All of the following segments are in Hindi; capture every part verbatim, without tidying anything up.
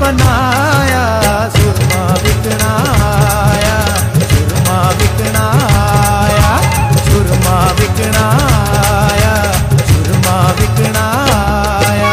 बनाया, सुरमा बिकना आया, सुरमा बिकना आया, सुरमा बिकना आया, सुरमा बिकना आया।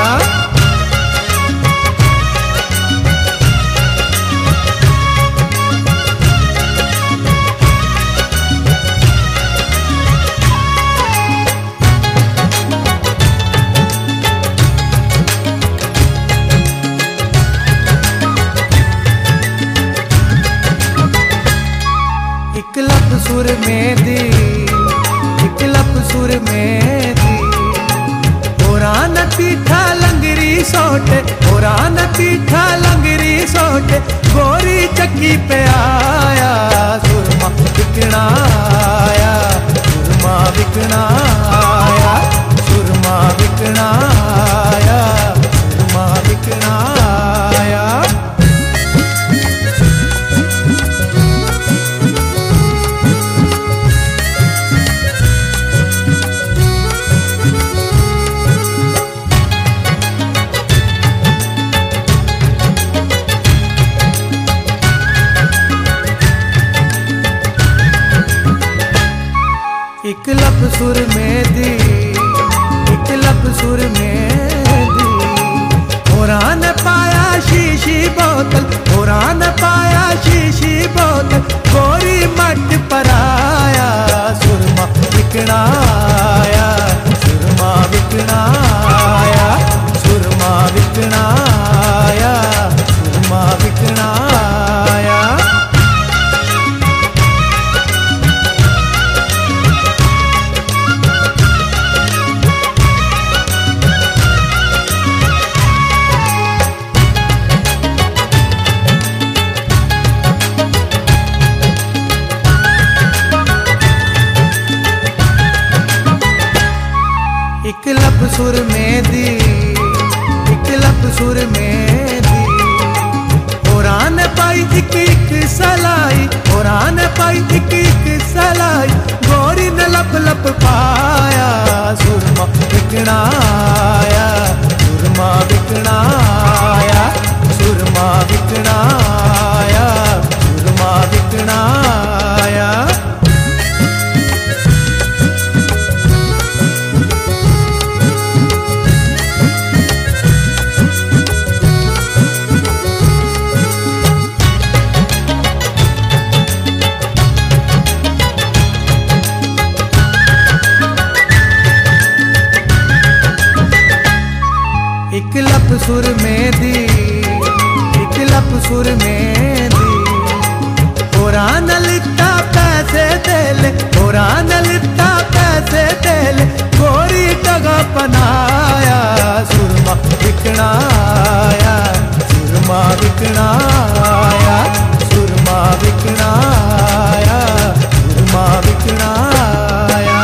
एक लप सुर में दी, एक लप सुर में दी, पुरान पीठा लंगरी सोटे, पुरान पीठा लंगरी सोटे, गोरी चक्की पे आया, सुरमा बिकना आया, सुरमा बिकना आया, सुरमा बिकना आया, सुरमा बिकना आया। एक लप सुर में दी, एक लप सुर में दी, पुरान पाया शीशी बोतल, पुरान पाया शीशी बोतल, गोरी मट पर आया, सुरमा बिकना आया, सुरमा बिकना आया, सुरमा बिकना आया, सुरमा बिकना आया। एक लप सुर में दी, एक लप सुर में दी, पुरान पाई एक एक सलाई, पुरान पाई एक एक सलाई, गोरी ने लप लप पाया, सुरमा बिकना आया, सुरमा बिकना आया, सुरमा बिकना आया, सुरमा बिकना आया। एक लप सुर में दी, एक लप सुर में दी, पुरान लिट्टा पैसे दे ले, पुरान लिट्टा पैसे दे ले, गोरी टगा पनाया, सुरमा बिकना आया, सुरमा बिकना आया, सुरमा बिकना आया, सुरमा बिकना आया।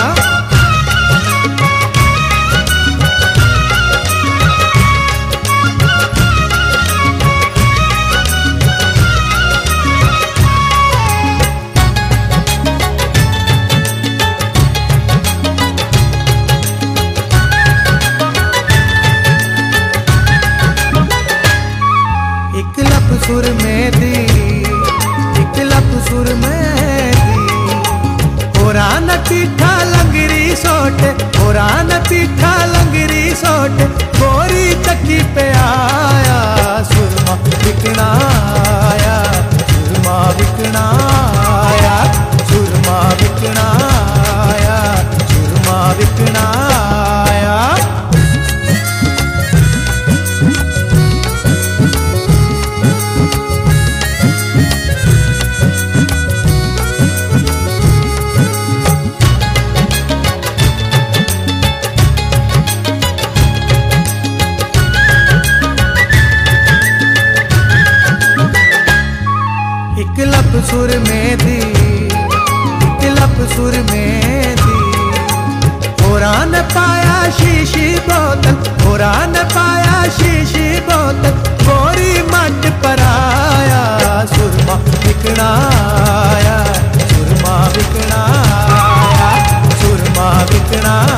एक लप सुर में दी, एक लप सुर में दी, पुरान पीठा लंगरी सोटे, पुरान पीठा लंगरी सोटे, गोरी चक्की पे आया, सुरमा बिकना आया, सुरमा बिकना आया, सुरमा बिकना आया, सुरमा बिकना आया। एक लप सुर में दी, एक लप सुर में दी, पुरान पाया शीशी बोतल, पुरान पाया शीशी बोतल, गोरी मट पर आया, सुरमा बिकना आया, सुरमा बिकना आया, सुरमा बिकना